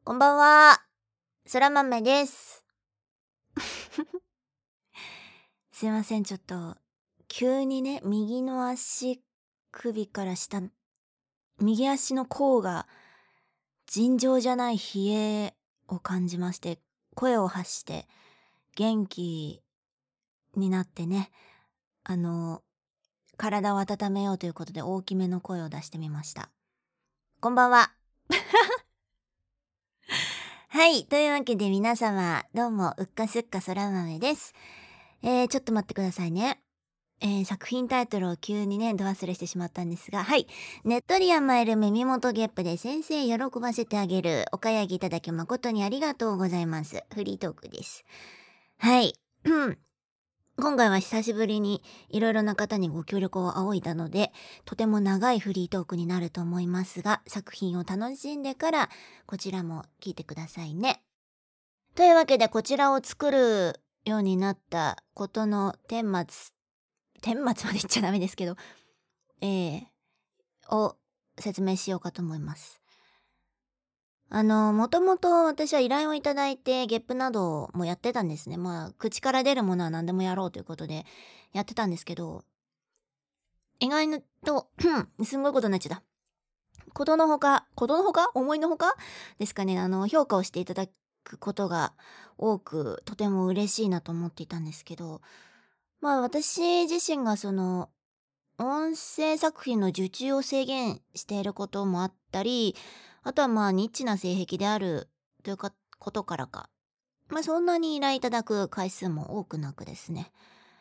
こんばんは、そら豆です。すいません、ちょっと、急にね、右の足首から下、右足の甲が尋常じゃない冷えを感じまして、声を発して元気になってね、あの、体を温めようということで大きめの声を出してみました。こんばんは。はい、というわけで皆様、どうも、うっかすっかそら豆です。ちょっと待ってくださいね。作品タイトルを急にね、ど忘れしてしまったんですが、はい。ねっとり甘える耳元ゲップで先生喜ばせてあげる。おかやぎいただき誠にありがとうございます。フリートークです。はい。今回は久しぶりにいろいろな方にご協力を仰いだので、とても長いフリートークになると思いますが、作品を楽しんでからこちらも聞いてくださいね。というわけでこちらを作るようになったことの顛末まで言っちゃダメですけど、を説明しようかと思います。もともと私は依頼をいただいて、ゲップなどもやってたんですね。まあ、口から出るものは何でもやろうということでやってたんですけど、意外とすんごいことになっちゃった。ことのほか思いのほかですかね。評価をしていただくことが多く、とても嬉しいなと思っていたんですけど、まあ私自身が音声作品の受注を制限していることもあったり、あとはまあニッチな性癖であるということからか、まあそんなに依頼いただく回数も多くなくですね。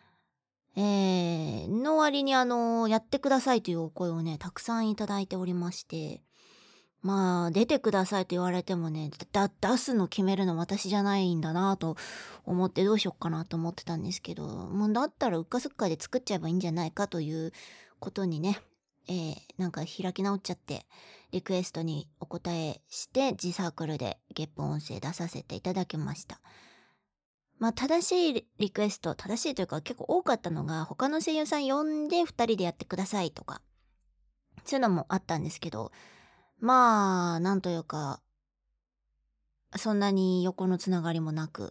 の割にやってくださいというお声をね、たくさんいただいておりまして、まあ出てくださいと言われてもね、出すの決めるの私じゃないんだなと思ってどうしよっかなと思ってたんですけど、もうだったらうっかすっかで作っちゃえばいいんじゃないかということにね、なんか開き直っちゃって、リクエストにお答えして、Gサークルでゲップ音声出させていただきました。まあ正しいリクエスト、正しいというか結構多かったのが、他の声優さん呼んで2人でやってくださいとか、そういうのもあったんですけど、まあ、なんというか、そんなに横のつながりもなく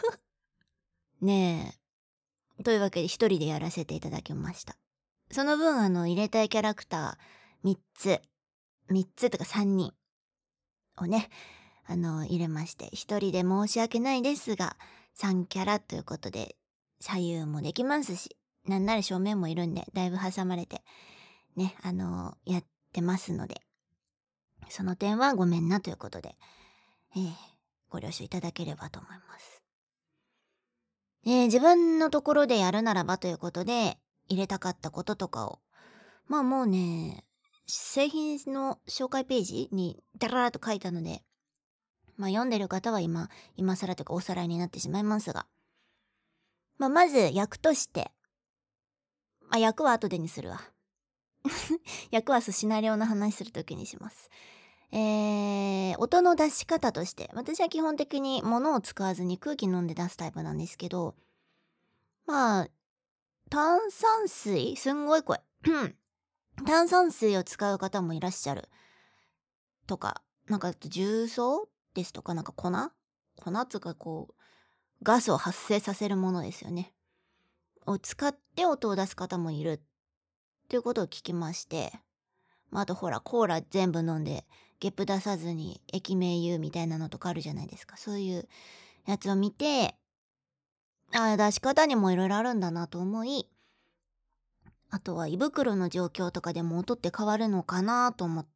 ねえ。というわけで一人でやらせていただきました。その分入れたいキャラクター3つ、3つとか3人をね、入れまして、一人で申し訳ないですが、3キャラということで、左右もできますし、なんなら正面もいるんで、だいぶ挟まれて、ね、やってますので、その点はごめんなということで、ご了承いただければと思います。自分のところでやるならばということで、入れたかったこととかを、まあもうね、製品の紹介ページにダラーっと書いたので、まあ読んでる方は今更というかおさらいになってしまいますが、まあまず役として、まあ役は後でにするわ。役はシナリオの話するときにします。音の出し方として、私は基本的に物を使わずに空気飲んで出すタイプなんですけど、まあ、炭酸水すんごい声。炭酸水を使う方もいらっしゃる。とか、なんか重曹ですとか、なんか粉っつうかこう、ガスを発生させるものですよね。を使って音を出す方もいるっていうことを聞きまして。まあ、あとほら、コーラ全部飲んで、ゲップ出さずに駅名言うみたいなのとかあるじゃないですか。そういうやつを見て、出し方にもいろいろあるんだなと思い、あとは胃袋の状況とかでも音って変わるのかなと思って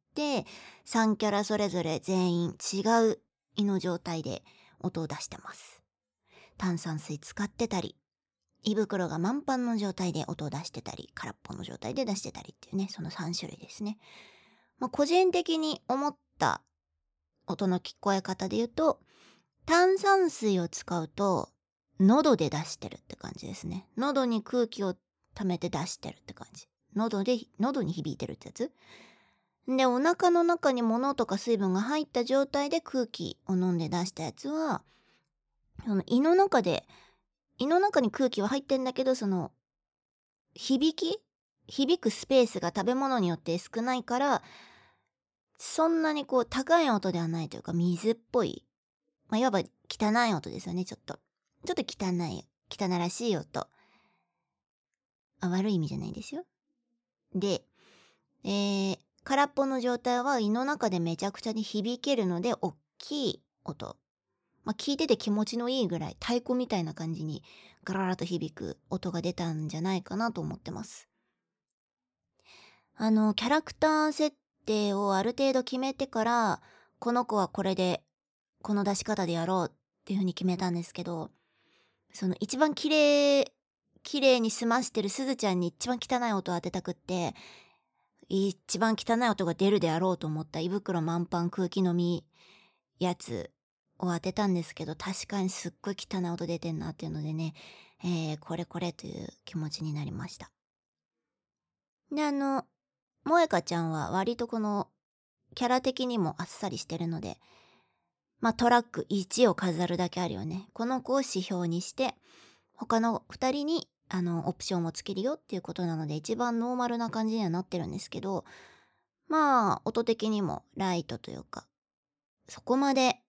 、3キャラそれぞれ全員違う胃の状態で音を出してます。炭酸水使ってたり、胃袋が満帆の状態で音を出してたり、空っぽの状態で出してたりっていうね、その3種類ですね。まあ、個人的に思った音の聞こえ方で言うと、炭酸水を使うと喉で出してるって感じですね。喉に空気を溜めて出してるって感じ。喉に響いてるってやつで、お腹の中に物とか水分が入った状態で空気を飲んで出したやつは、その胃の中に空気は入ってんだけど、響くスペースが食べ物によって少ないから、 そんなにこう高い音ではないというか、水っぽい、いわば汚い音ですよね、ちょっと。ちょっと汚らしい音。悪い意味じゃないですよ。で、空っぽの状態は胃の中でめちゃくちゃに響けるので、おっきい音。聞いてて気持ちのいいぐらい、太鼓みたいな感じにガララと響く音が出たんじゃないかなと思ってます。キャラクター設定をある程度決めてから、この子はこれで、この出し方でやろうっていう風に決めたんですけど、その一番綺麗に済ましてるすずちゃんに一番汚い音を当てたくって、一番汚い音が出るであろうと思った胃袋満帆空気飲みやつを当てたんですけど、確かにすっごい汚い音出てんなっていうのでね、これこれという気持ちになりました。で、萌香ちゃんは割とこのキャラ的にもあっさりしてるので、トラック1を飾るだけあるよね。この子を指標にして、他の2人にオプションをつけるよっていうことなので、一番ノーマルな感じにはなってるんですけど、音的にもライトというか、そこまで、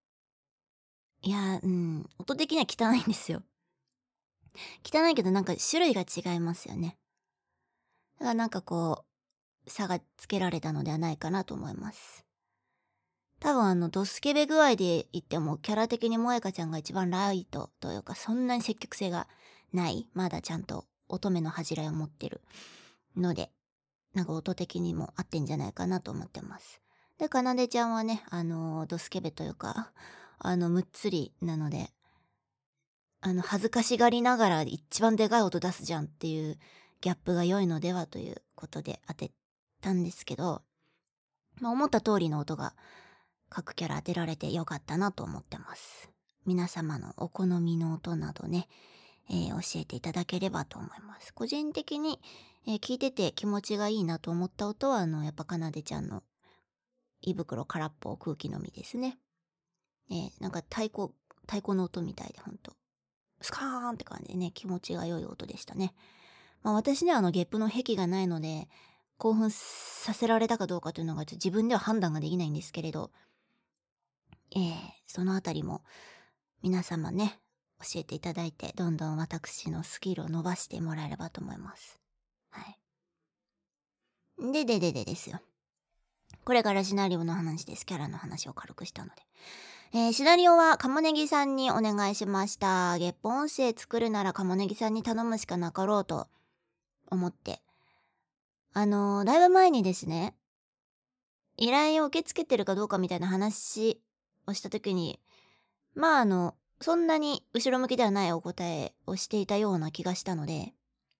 音的には汚いんですよ。汚いけどなんか種類が違いますよね。だからなんかこう、差がつけられたのではないかなと思います。多分ドスケベ具合で言っても、キャラ的に萌香ちゃんが一番ライトというか、そんなに積極性がない。まだちゃんと乙女の恥じらいを持ってるので、なんか音的にも合ってんじゃないかなと思ってます。で、かなでちゃんはね、ドスケベというか、むっつりなので、恥ずかしがりながら一番でかい音出すじゃんっていうギャップが良いのではということで当てたんですけど、思った通りの音が各キャラ当てられてよかったなと思ってます。皆様のお好みの音などね、教えていただければと思います。個人的に、聞いてて気持ちがいいなと思った音はやっぱかなでちゃんの胃袋空っぽ空気のみですね。なんか太鼓の音みたいでほんとスカーンって感じでね、気持ちが良い音でしたね。私にはゲップの癖がないので、興奮させられたかどうかというのが自分では判断ができないんですけれど、そのあたりも皆様ね、教えていただいて、どんどん私のスキルを伸ばしてもらえればと思います。はい。でですよ。これからシナリオの話です。キャラの話を軽くしたので。シナリオはカモネギさんにお願いしました。月本音声作るならカモネギさんに頼むしかなかろうと思って。だいぶ前にですね、依頼を受け付けてるかどうかみたいな話をした時に、そんなに後ろ向きではないお答えをしていたような気がしたので、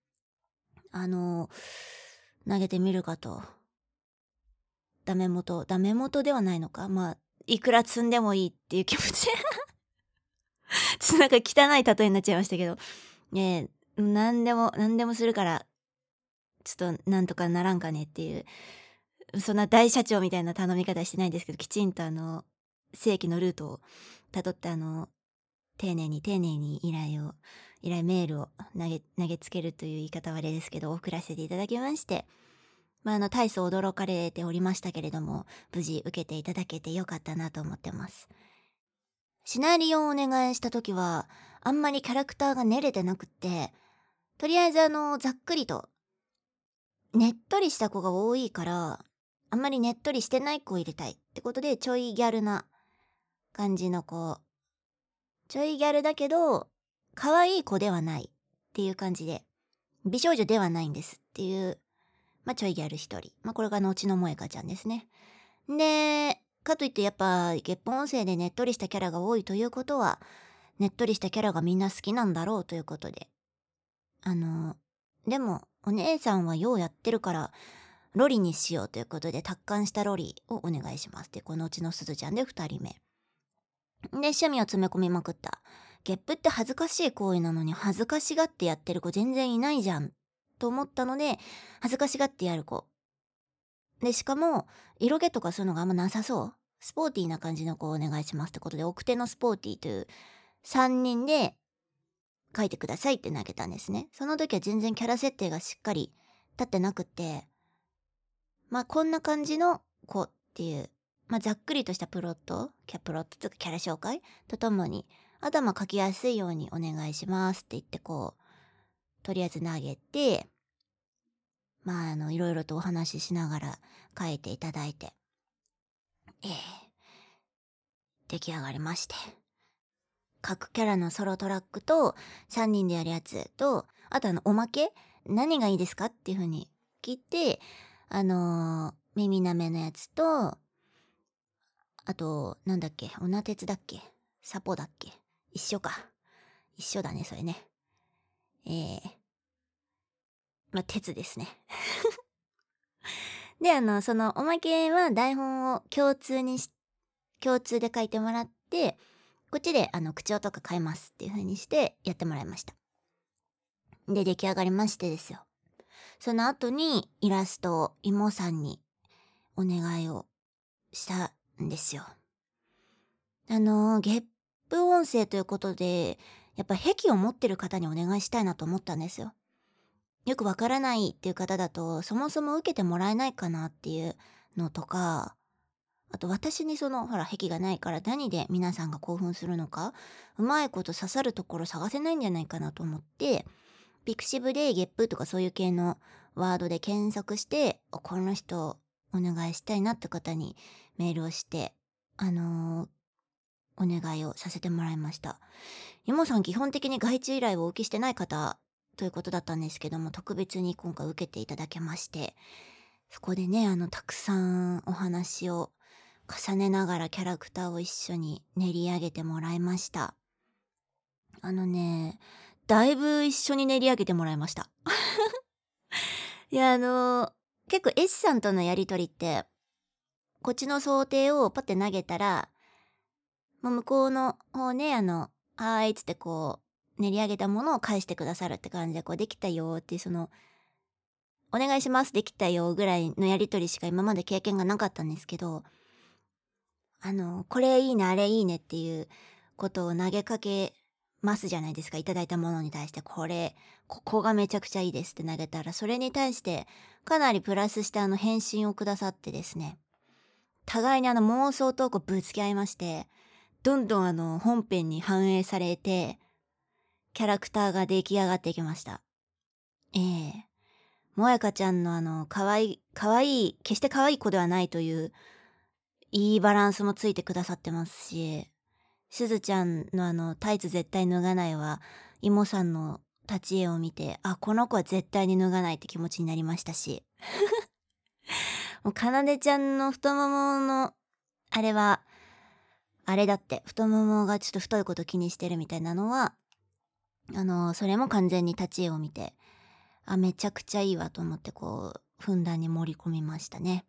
投げてみるかと。ダメ元ではないのか。いくら積んでもいいっていう気持ち。ちょっとなんか汚い例えになっちゃいましたけど。何でもするから、ちょっとなんとかならんかねっていう、そんな大社長みたいな頼み方してないですけど、きちんと正規のルートをたどって丁寧に依頼メールを投げつけるという言い方はあれですけど、送らせていただきまして、大層驚かれておりましたけれども、無事受けていただけてよかったなと思ってます。シナリオをお願いした時は、あんまりキャラクターが練れてなくって、とりあえずざっくりと、ねっとりした子が多いから、あんまりねっとりしてない子を入れたいってことで、ちょいギャルな感じの子、ちょいギャルだけど、可愛い子ではないっていう感じで、美少女ではないんですっていう、ちょいギャル一人。これが後の萌香ちゃんですね。で、かといってやっぱ月本音声でねっとりしたキャラが多いということは、ねっとりしたキャラがみんな好きなんだろうということで。でもお姉さんはようやってるから、ロリにしようということで、達観したロリをお願いします。で、このうちのすずちゃんで2人目。で、趣味を詰め込みまくった。ゲップって恥ずかしい行為なのに恥ずかしがってやってる子全然いないじゃん。と思ったので、恥ずかしがってやる子。で、しかも、色気とかそういうのがあんまなさそう。スポーティーな感じの子をお願いしますってことで、奥手のスポーティーという3人で書いてくださいって投げたんですね。その時は全然キャラ設定がしっかり立ってなくって、こんな感じの子っっていう、ざっくりとしたプロットとかキャラ紹介とともに、あとは書きやすいようにお願いしますって言ってとりあえず投げて、いろいろとお話ししながら書いていただいて、出来上がりまして。各キャラのソロトラックと3人でやるやつと、あとおまけ何がいいですかっていう風に聞いて、耳なめのやつと、あと、なんだっけ、オナテツだっけ、サポだっけ、一緒か。一緒だね、それね。鉄ですね。で、そのおまけは台本を共通で書いてもらって、こっちで口調とか変えますっていう風にしてやってもらいました。で、出来上がりましてですよ。その後にイラストを妹さんにお願いをしたんですよ。ゲップ音声ということで、やっぱ癖を持ってる方にお願いしたいなと思ったんですよ。よくわからないっていう方だと、そもそも受けてもらえないかなっていうのとか、あと私に癖がないから何で皆さんが興奮するのか、うまいこと刺さるところ探せないんじゃないかなと思って、ピクシブでゲップとかそういう系のワードで検索して、この人お願いしたいなって方にメールをして、お願いをさせてもらいました。イモさん基本的に外注依頼をお受けしてない方ということだったんですけども、特別に今回受けていただけまして、そこでね、たくさんお話を重ねながらキャラクターを一緒に練り上げてもらいました。だいぶ一緒に練り上げてもらいました。いや、結構 S さんとのやりとりって、こっちの想定をパッて投げたら、もう向こうの方ね、はーいっつって練り上げたものを返してくださるって感じで、できたよっていうお願いしますできたよぐらいのやりとりしか今まで経験がなかったんですけど、これいいね、あれいいねっていうことを投げかけますじゃないですか。いただいたものに対して、ここがめちゃくちゃいいですって投げたら、それに対してかなりプラスして返信をくださってですね、互いに妄想トークをぶつけ合いまして、どんどん本編に反映されて、キャラクターが出来上がっていきました。もやかちゃんの可愛い、決して可愛い子ではないといういいバランスもついてくださってますし、すずちゃんのタイツ絶対脱がないは、妹さんの立ち絵を見て、この子は絶対に脱がないって気持ちになりましたし、もうかなでちゃんの太ももの、あれだって、太ももがちょっと太いこと気にしてるみたいなのは、それも完全に立ち絵を見て、めちゃくちゃいいわと思ってふんだんに盛り込みましたね。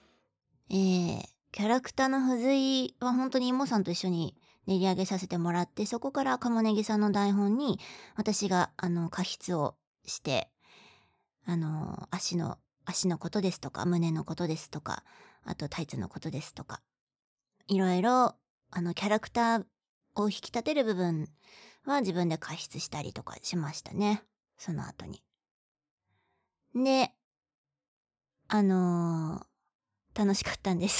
キャラクターの付随は本当に妹さんと一緒に練り上げさせてもらって、そこから鴨ネギさんの台本に私が加筆をして、足のことですとか、胸のことですとか、あとタイツのことですとか、いろいろキャラクターを引き立てる部分は自分で加筆したりとかしましたね。その後に。で、楽しかったんです。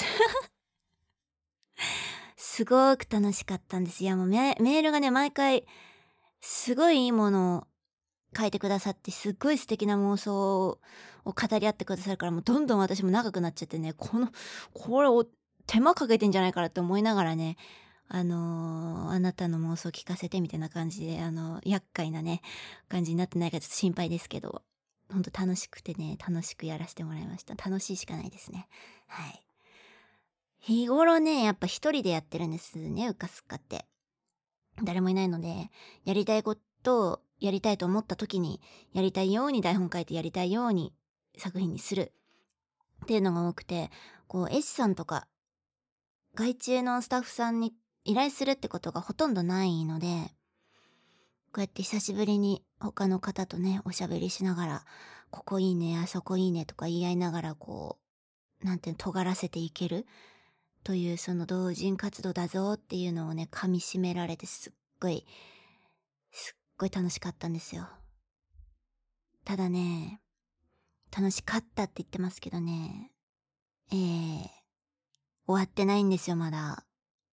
すごく楽しかったんです。いやもうメールがね、毎回すごいいいものを書いてくださって、すっごい素敵な妄想を語り合ってくださるから、もうどんどん私も長くなっちゃってね、これを手間かけてんじゃないかなって思いながらね、あなたの妄想聞かせてみたいな感じで、厄介なね、感じになってないかちょっと心配ですけど、ほんと楽しくてね、楽しくやらせてもらいました。楽しいしかないですね。はい。日頃ね、やっぱ一人でやってるんですね、うかすっかって。誰もいないので、やりたいことをやりたいと思った時に、やりたいように台本書いてやりたいように作品にするっていうのが多くて、S さんとか外注のスタッフさんに依頼するってことがほとんどないので、こうやって久しぶりに他の方とね、おしゃべりしながら、ここいいね、あそこいいねとか言い合いながらなんていうの、尖らせていけるというその同人活動だぞっていうのをね、噛み締められてすっごい楽しかったんですよ。ただね、楽しかったって言ってますけどね、 終わってないんですよ、まだ。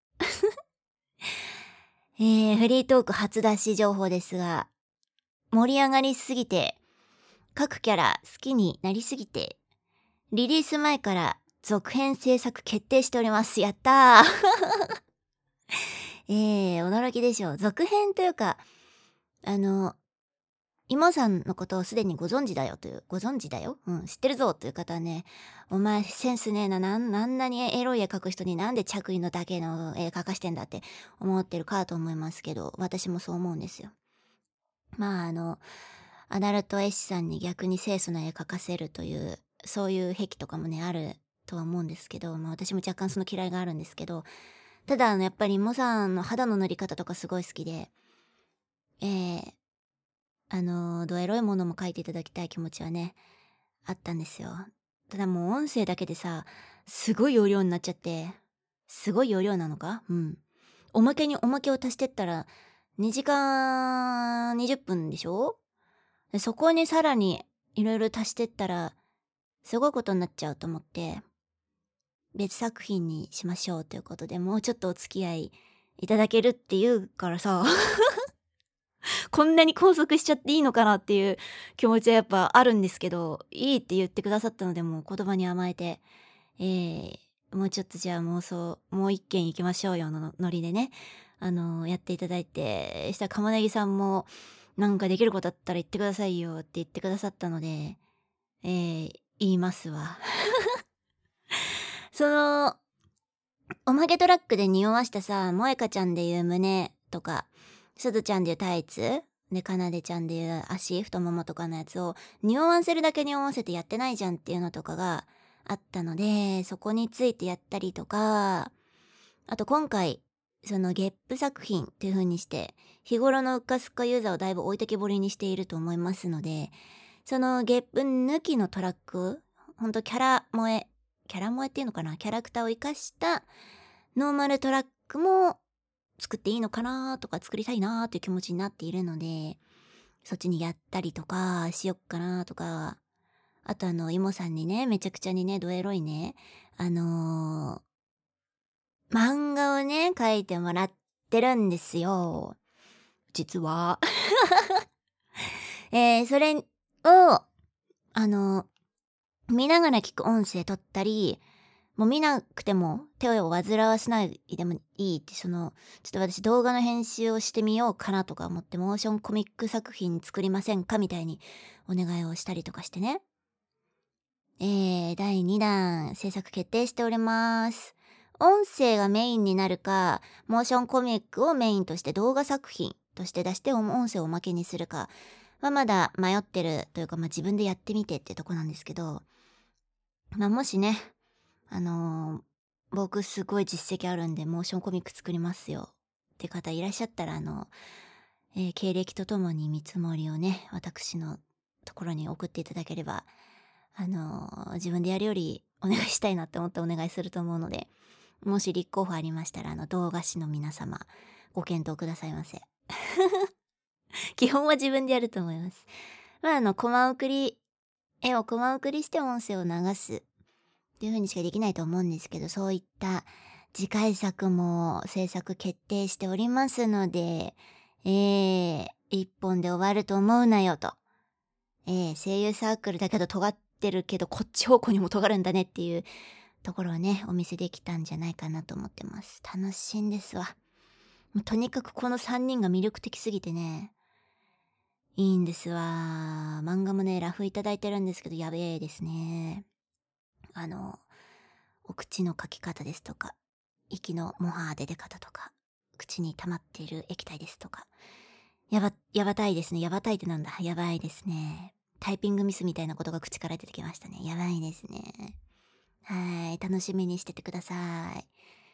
フリートーク初出し情報ですが、盛り上がりすぎて、各キャラ好きになりすぎて、リリース前から続編制作決定しております。やったー。驚きでしょう。続編というか、妹さんのことをすでにご存知だよという、ご存知だよ、知ってるぞという方はね、お前センスねえな、なんなにエロい絵描く人になんで着衣のだけの絵描かしてんだって思ってるかと思いますけど、私もそう思うんですよ。まあアダルト絵師さんに逆に清楚な絵描かせるという、そういう癖とかもね、あるとは思うんですけど、私も若干その嫌いがあるんですけど、ただやっぱり妹さんの肌の塗り方とかすごい好きで、えー、どエロいものも描いていただきたい気持ちはね、あったんですよ。ただもう音声だけでさ、すごい容量になっちゃって、すごい容量なのかおまけにおまけを足してったら、2時間20分でしょ。でそこにさらにいろいろ足してったら、すごいことになっちゃうと思って、別作品にしましょうということで、もうちょっとお付き合いいただけるって言うからさ、こんなに拘束しちゃっていいのかなっていう気持ちはやっぱあるんですけど、いいって言ってくださったので、もう言葉に甘えて、もうちょっとじゃあ妄想、もう一件行きましょうよのノリでね、やっていただいて、したら釜ねぎさんも、なんかできることあったら言ってくださいよって言ってくださったので、言いますわ。その、おまけトラックで匂わしたさ、萌香ちゃんでいう胸とか、すずちゃんでいうタイツ、で、かなでちゃんでいう足、太ももとかのやつを、匂わせるだけ匂わせてやってないじゃんっていうのとかがあったので、そこについてやったりとか、あと今回、そのゲップ作品っていう風にして、日頃のうっかすっかユーザーをだいぶ置いてけぼりにしていると思いますので、そのゲップ抜きのトラック、ほんとキャラ萌えっていうのかな、キャラクターを生かしたノーマルトラックも作っていいのかなとか作りたいなっていう気持ちになっているので、そっちにやったりとかしよっかなとか、あとイモさんにね、めちゃくちゃにね、ドエロいね、漫画をね、描いてもらってるんですよ。実は。それを、見ながら聞く音声撮ったり、もう見なくても手を煩わしないでもいいって、ちょっと私動画の編集をしてみようかなとか思って、モーションコミック作品作りませんかみたいにお願いをしたりとかしてね。第2弾制作決定しております。音声がメインになるか、モーションコミックをメインとして動画作品として出して音声をおまけにするかはまだ迷ってるというか、自分でやってみてってとこなんですけど、もしね、僕すごい実績あるんでモーションコミック作りますよって方いらっしゃったら、経歴とともに見積もりをね、私のところに送っていただければ、自分でやるよりお願いしたいなって思ってお願いすると思うので、もし立候補ありましたら、動画師の皆様、ご検討くださいませ。基本は自分でやると思います。コマ送り、絵をコマ送りして音声を流すっていう風にしかできないと思うんですけど、そういった次回作も制作決定しておりますので、一本で終わると思うなよと。声優サークルだけど尖ってるけどこっち方向にも尖るんだねっていうところをね、お見せできたんじゃないかなと思ってます。楽しいんですわ。もうとにかくこの3人が魅力的すぎてね、いいんですわ。漫画もね、ラフいただいてるんですけど、やべえですね。お口の描き方ですとか、息のモハー出方とか、口に溜まっている液体ですとか、やばたいですね。やばたいってなんだ。やばいですね。タイピングミスみたいなことが口から出てきましたね。やばいですね。はい。楽しみにしててください。はい。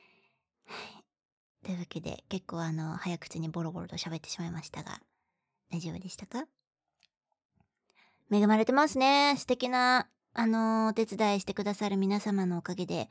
というわけで、結構早口にボロボロと喋ってしまいましたが、大丈夫でしたか？恵まれてますね。素敵な、お手伝いしてくださる皆様のおかげで、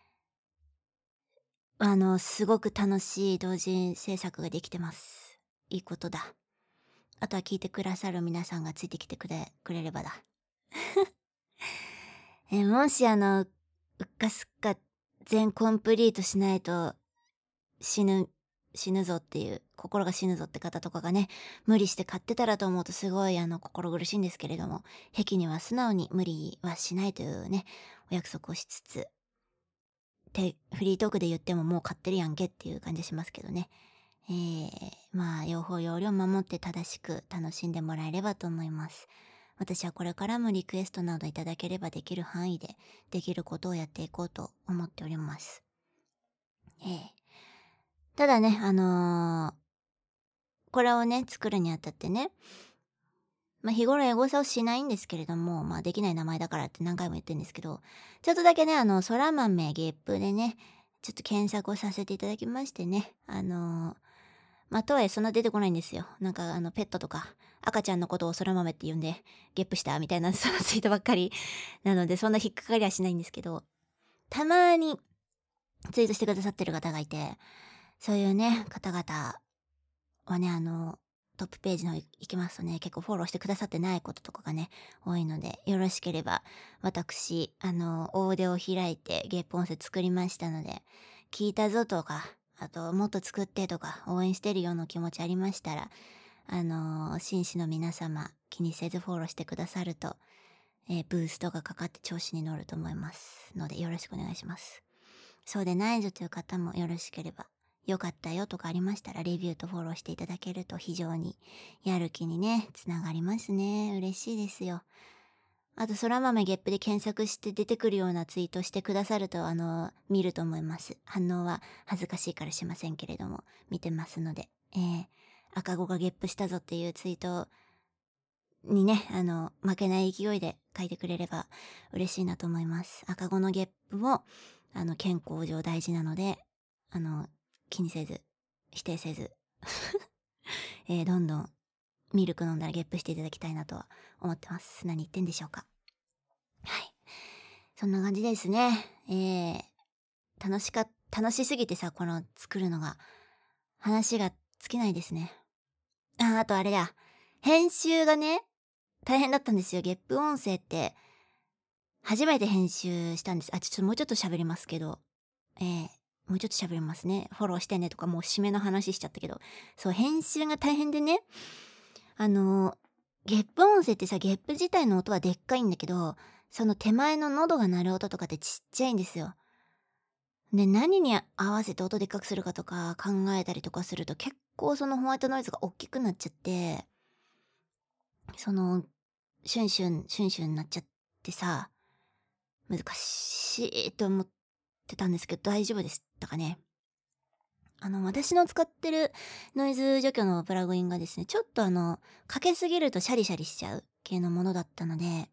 すごく楽しい同時制作ができてます。いいことだ。あとは聞いてくださる皆さんがついてきてくれればだ。もしうっかすっか全コンプリートしないと死ぬぞっていう、心が死ぬぞって方とかがね、無理して買ってたらと思うとすごい心苦しいんですけれども、癖には素直に無理はしないというね、お約束をしつつ、フリートークで言ってももう買ってるやんけっていう感じしますけどね。まあ、用法用量守って正しく楽しんでもらえればと思います。私はこれからもリクエストなどいただければできる範囲でできることをやっていこうと思っております。ただね、これをね、作るにあたってね、日頃エゴサをしないんですけれども、できない名前だからって何回も言ってるんですけど、ちょっとだけね、そら豆ゲップでね、ちょっと検索をさせていただきましてね、とはいえそんな出てこないんですよ。なんかペットとか赤ちゃんのことをそら豆って言うんで、ゲップしたみたいなそのツイートばっかりなので、そんな引っかかりはしないんですけど、たまにツイートしてくださってる方がいて、そういうね、方々はね、トップページの方行きますとね、結構フォローしてくださってないこととかがね、多いので、よろしければ、私、大手を開いてゲップ音声作りましたので、聞いたぞとか、あと、もっと作ってとか、応援してるような気持ちありましたら、紳士の皆様、気にせずフォローしてくださると、ブーストがかかって調子に乗ると思いますので、よろしくお願いします。そうでないぞという方もよろしければ、よかったよとかありましたら、レビューとフォローしていただけると非常にやる気にね、つながりますね。嬉しいですよ。あと、空豆ゲップで検索して出てくるようなツイートしてくださると、見ると思います。反応は恥ずかしいからしませんけれども、見てますので。赤子がゲップしたぞっていうツイートにね、負けない勢いで書いてくれれば嬉しいなと思います。赤子のゲップも、健康上大事なので、気にせず、否定せず、どんどんミルク飲んだらゲップしていただきたいなとは思ってます。何言ってんでしょうか。はい。そんな感じですね。楽しすぎてさ、この作るのが、話が尽きないですね。あとあれだ。編集がね、大変だったんですよ。ゲップ音声って、初めて編集したんです。もうちょっと喋りますけど。もうちょっと喋りますね。フォローしてねとかもう締めの話しちゃったけど。そう、編集が大変でね。ゲップ音声ってさ、ゲップ自体の音はでっかいんだけど、その手前の喉が鳴る音とかってちっちゃいんですよ。で、何に合わせて音でっかくするかとか考えたりとかすると結構そのホワイトノイズが大きくなっちゃって、その、シュンシュン、シュンシュンになっちゃってさ、難しいと思ってたんですけど大丈夫でしたかね。私の使ってるノイズ除去のプラグインがですね、ちょっとかけすぎるとシャリシャリしちゃう系のものだったので、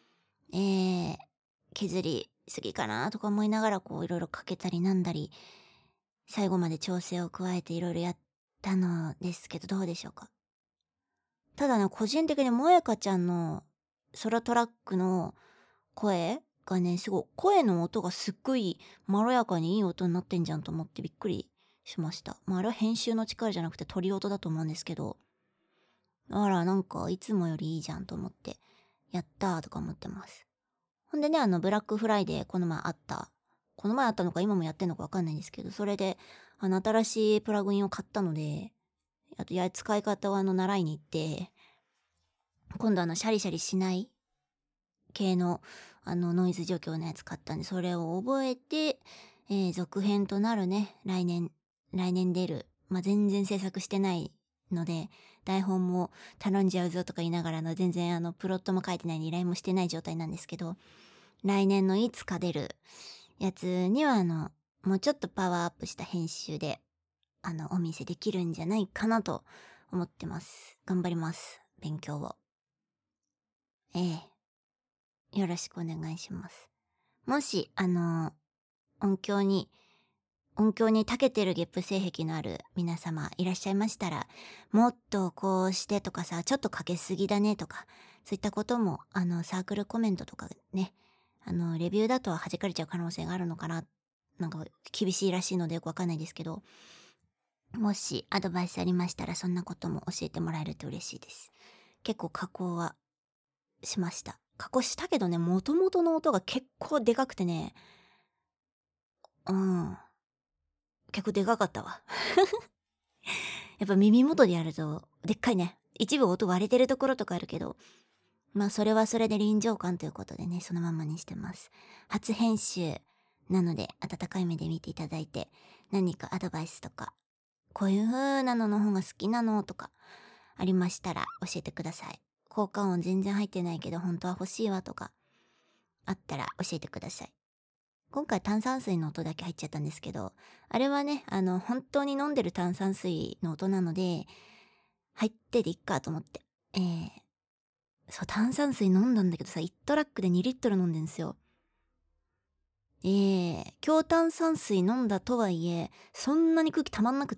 削りすぎかなとか思いながらこういろいろかけたりなんだり、最後まで調整を加えていろいろやったのですけど、どうでしょうか。ただ個人的にもやかちゃんのソロトラックの声がね、すごい、声の音がすっごいまろやかにいい音になってんじゃんと思ってびっくりしました。あれは編集の力じゃなくて鳥音だと思うんですけど、なんかいつもよりいいじゃんと思って、やったーとか思ってます。ほんでね、ブラックフライデーこの前あったのか今もやってんのかわかんないんですけど、それで、新しいプラグインを買ったので、あと、使い方を習いに行って、今度シャリシャリしない系のノイズ除去のやつ買ったんで、それを覚えて、続編となるね、来年出る。全然制作してないので、台本も頼んじゃうぞとか言いながら全然プロットも書いてないんで依頼もしてない状態なんですけど、来年のいつか出るやつにはもうちょっとパワーアップした編集で、お見せできるんじゃないかなと思ってます。頑張ります。勉強を。よろしくお願いします。もし、音響に長けてるゲップ性癖のある皆様いらっしゃいましたら、もっとこうしてとかさ、ちょっとかけすぎだねとか、そういったことも、サークルコメントとかね、レビューだと弾かれちゃう可能性があるのかな。なんか厳しいらしいのでよくわかんないですけど、もしアドバイスありましたらそんなことも教えてもらえると嬉しいです。結構加工はしました。加工したけどね、元々の音が結構でかくてね、 うん。結構でかかったわ。やっぱ耳元でやると、でっかいね。一部音割れてるところとかあるけど、まあそれはそれで臨場感ということでね、そのままにしてます。初編集なので、温かい目で見ていただいて、何かアドバイスとか、こういう風なのの方が好きなのとか、ありましたら教えてください。効果音全然入ってないけど、本当は欲しいわとか、あったら教えてください。今回炭酸水の音だけ入っちゃったんですけど、あれはね、本当に飲んでる炭酸水の音なので、入ってでいっかと思って。そう、炭酸水飲んだんだけどさ、1トラックで2リットル飲んでんすよ。強炭酸水飲んだとはいえ、そんなに空気たまんなくって、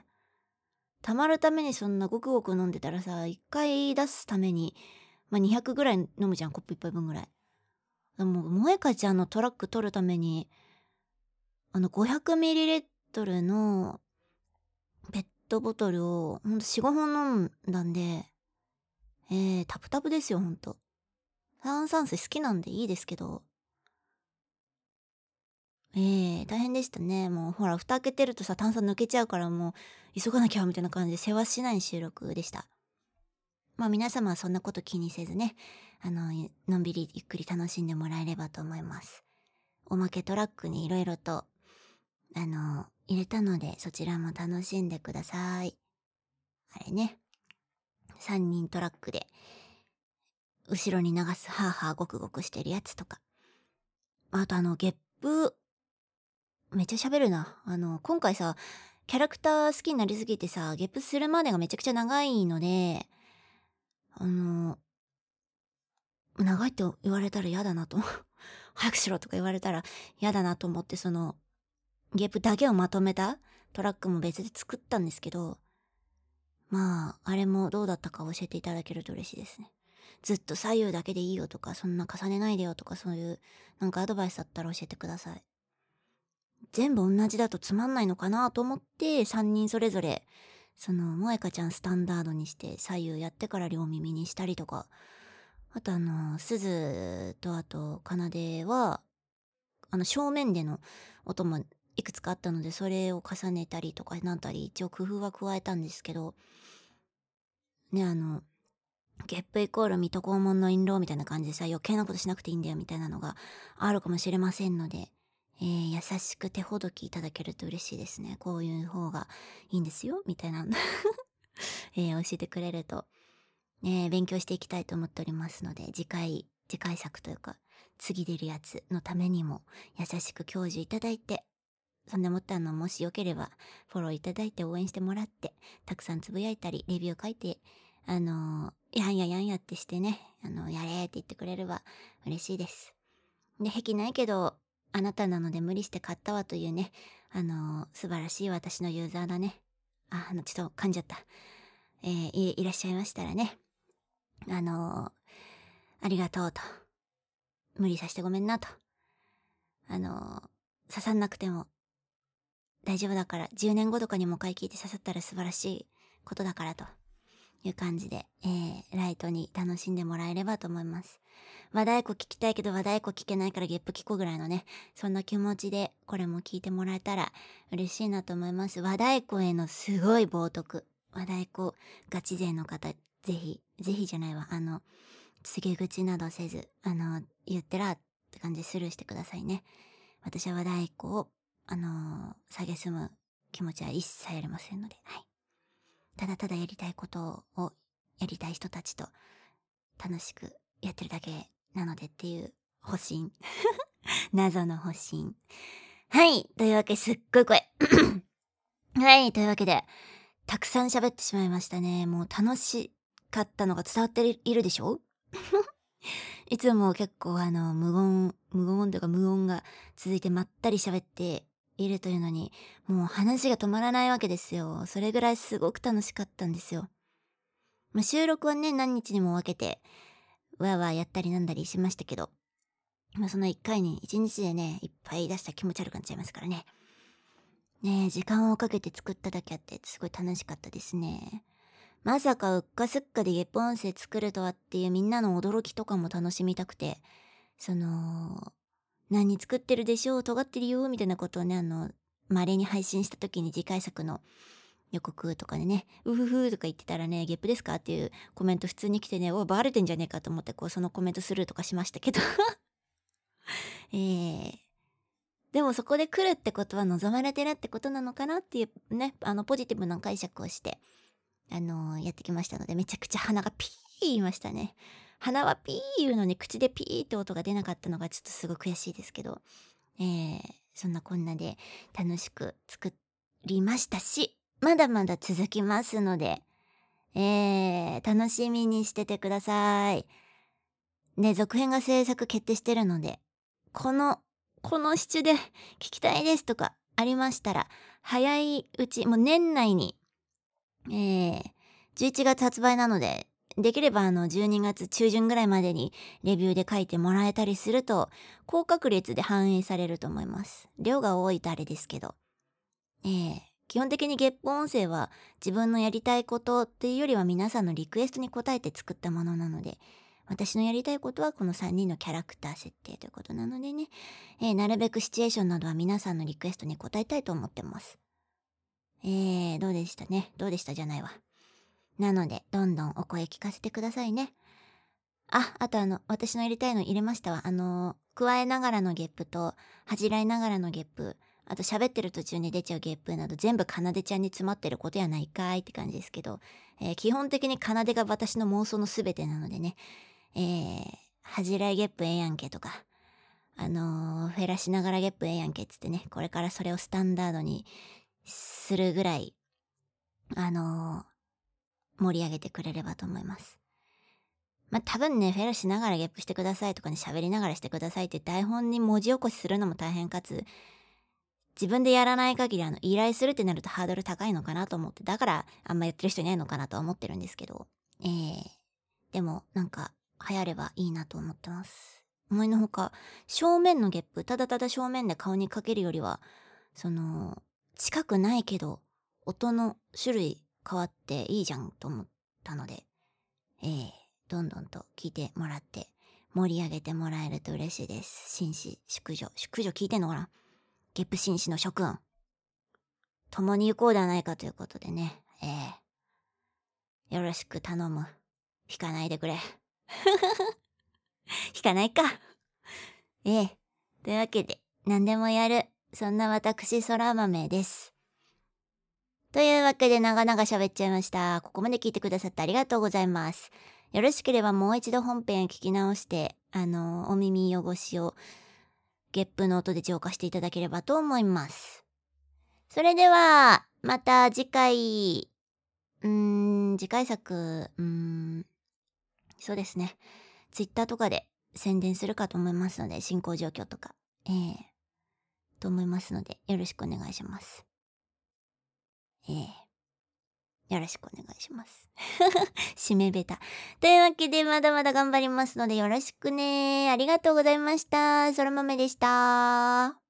たまるためにそんなごくごく飲んでたらさ、1回出すために、まあ、200ぐらい飲むじゃん、コップ1杯分ぐらい。もう、萌香ちゃんのトラック取るために、500ml のペットボトルをほんと4、5本飲んだんで、タプタプですよ、ほんと。炭酸水好きなんでいいですけど、大変でしたね。もうほら、蓋開けてるとさ、炭酸抜けちゃうからもう、急がなきゃみたいな感じで世話しない収録でした。まあ皆様はそんなこと気にせずね、のんびりゆっくり楽しんでもらえればと思います。おまけトラックにいろいろと、入れたので、そちらも楽しんでください。あれね、3人トラックで、後ろに流すハーハーゴクゴクしてるやつとか。あとゲップ、めっちゃ喋るな。今回さ、キャラクター好きになりすぎてさ、ゲップするまでがめちゃくちゃ長いので、長いって言われたら嫌だなと。早くしろとか言われたら嫌だなと思って、ゲップだけをまとめたトラックも別で作ったんですけど、まあ、あれもどうだったか教えていただけると嬉しいですね。ずっと左右だけでいいよとか、そんな重ねないでよとか、そういう、なんかアドバイスだったら教えてください。全部同じだとつまんないのかなと思って、3人それぞれ、萌香ちゃんスタンダードにして左右やってから両耳にしたりとか、あと鈴とあと奏は、正面での音もいくつかあったので、それを重ねたりとかなんたり、一応工夫は加えたんですけど、ね、ゲップイコール水戸黄門の印籠みたいな感じでさ、余計なことしなくていいんだよみたいなのがあるかもしれませんので、優しく手ほどきいただけると嬉しいですね。こういう方がいいんですよみたいな、教えてくれると、勉強していきたいと思っておりますので、次回作というか、次出るやつのためにも優しく教授いただいて、そんでもってもしよければフォローいただいて応援してもらって、たくさんつぶやいたり、レビュー書いて、やんややんやってしてね、やれって言ってくれれば嬉しいです。で、癖ないけど、あなたなので無理して買ったわというね、素晴らしい私のユーザーだね。ちょっと噛んじゃった。いらっしゃいましたらね、ありがとうと。無理させてごめんなと。刺さんなくても大丈夫だから、10年後とかにも回聞いて刺さったら素晴らしいことだからという感じで、ライトに楽しんでもらえればと思います。和太鼓聞きたいけど和太鼓聞けないからゲップ聞こうぐらいのね、そんな気持ちでこれも聞いてもらえたら嬉しいなと思います。和太鼓へのすごい冒涜。和太鼓ガチ勢の方、ぜひじゃないわ、告げ口などせず、言ってらって感じでスルーしてくださいね。私は和太鼓を蔑む気持ちは一切ありませんので、はい。ただただやりたいことをやりたい人たちと楽しくやってるだけなのでっていう保身。謎の保身。はい。というわけ、すっごい声。はい。というわけで、たくさん喋ってしまいましたね。もう楽しかったのが伝わっているでしょいつも結構無言というか無音が続いてまったり喋っているというのに、もう話が止まらないわけですよ。それぐらいすごく楽しかったんですよ。まあ、収録はね、何日にも分けて、わーわーやったりなんだりしましたけど、まあ、その1回に1日でね、いっぱい出したら気持ち悪くなっちゃいますからね。ねえ、時間をかけて作っただけあってすごい楽しかったですね。まさかうっかすっかでゲップ音声作るとはっていうみんなの驚きとかも楽しみたくて、 何作ってるでしょう、尖ってるよみたいなことをね、稀に配信した時に次回作の予告とかでね、うふふとか言ってたらね、ゲップですかっていうコメント普通に来てね、バレてんじゃねえかと思って、そのコメントスルーとかしましたけど。でもそこで来るってことは望まれてるってことなのかなっていうね、ポジティブな解釈をして、やってきましたので、めちゃくちゃ鼻がピー言いましたね。鼻はピー言うのに口でピーって音が出なかったのがちょっとすごい悔しいですけど、そんなこんなで楽しく作りましたし、まだまだ続きますので、楽しみにしててください。ね、続編が制作決定してるので、このシチュで聞きたいですとかありましたら、早いうち、もう年内に、11月発売なので、できれば12月中旬ぐらいまでにレビューで書いてもらえたりすると、高確率で反映されると思います。量が多いとあれですけど。基本的に月報音声は自分のやりたいことっていうよりは皆さんのリクエストに応えて作ったものなので、私のやりたいことはこの3人のキャラクター設定ということなのでね、なるべくシチュエーションなどは皆さんのリクエストに応えたいと思ってます。どうでしたね。どうでしたじゃないわ。なので、どんどんお声聞かせてくださいね。あと私のやりたいの入れましたわ。加えながらのゲップと、恥じらいながらのゲップ、あと喋ってる途中に出ちゃうゲップなど全部かなでちゃんに詰まってることやないかいって感じですけど、基本的にかなでが私の妄想のすべてなのでね、恥じらいゲップええやんけとか、フェラしながらゲップええやんけっつってね、これからそれをスタンダードにするぐらい、盛り上げてくれればと思います。多分ね、フェラしながらゲップしてくださいとかね、喋りながらしてくださいって台本に文字起こしするのも大変かつ、自分でやらない限り依頼するってなるとハードル高いのかなと思って、だからあんまやってる人いないのかなとは思ってるんですけど、でもなんか流行ればいいなと思ってます。思いのほか、正面のゲップ、ただただ正面で顔にかけるよりは、近くないけど、音の種類変わっていいじゃんと思ったので、どんどんと聞いてもらって盛り上げてもらえると嬉しいです。紳士、淑女聞いてんのかな？ゲップ紳士の諸君。共に行こうではないかということでね。よろしく頼む。引かないでくれ。引かないか。というわけで、何でもやる。そんな私、空豆です。というわけで、長々喋っちゃいました。ここまで聞いてくださってありがとうございます。よろしければもう一度本編聞き直して、お耳汚しをゲップの音で浄化していただければと思います。それでは、また次回、次回作、そうですね。ツイッターとかで宣伝するかと思いますので、進行状況とか、と思いますので、よろしくお願いします。よろしくお願いします。締めべた。というわけで、まだまだ頑張りますので、よろしくね。ありがとうございました。そら豆でした。